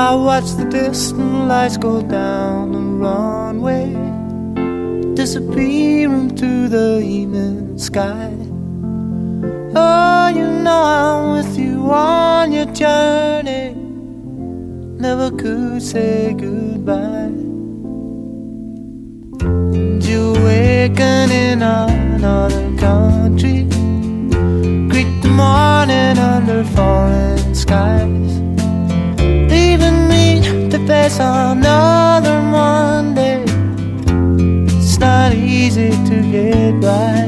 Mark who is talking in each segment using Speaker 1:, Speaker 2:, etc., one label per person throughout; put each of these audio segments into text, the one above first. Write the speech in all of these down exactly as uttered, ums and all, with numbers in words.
Speaker 1: I watch the distant lights go down the runway, disappear into the evening sky. Oh, you know I'm with you on your journey, never could say goodbye. And you awaken in another country, greet the morning under foreign skies, leaving me to face another Monday. It's not easy to get by.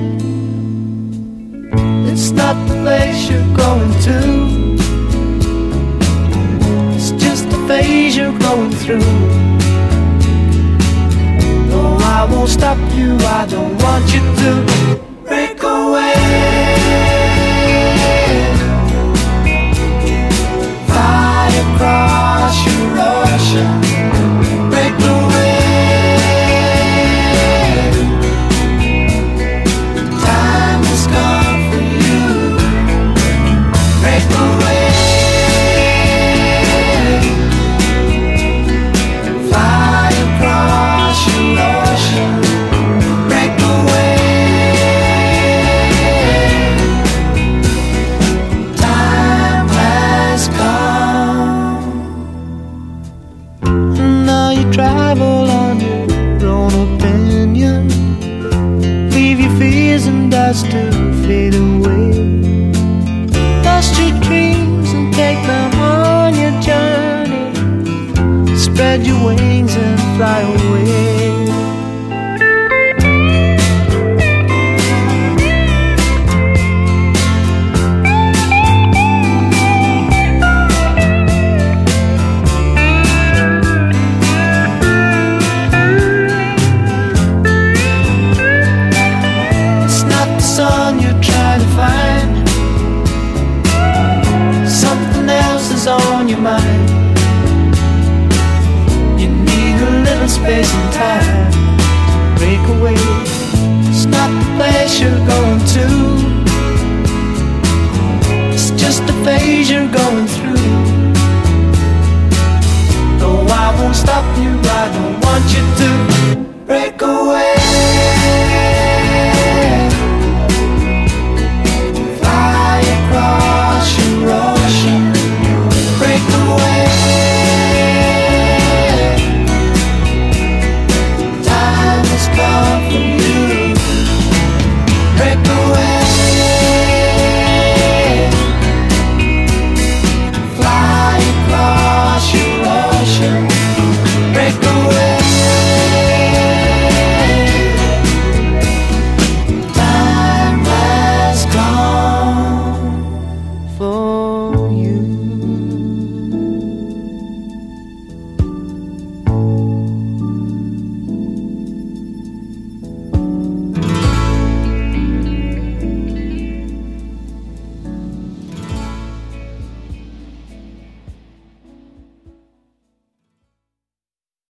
Speaker 1: It's not the place you're going to, it's just the phase you're going through. No, I won't stop you, I don't want you to break away. Fly across your ocean, break away. Time has come for you, break away. Fly across your ocean, break away. Time has come. Now you travel on your own opinion, leave your fears and doubts to fade away. Lost your dreams and take them on your journey, spread your wings and fly away.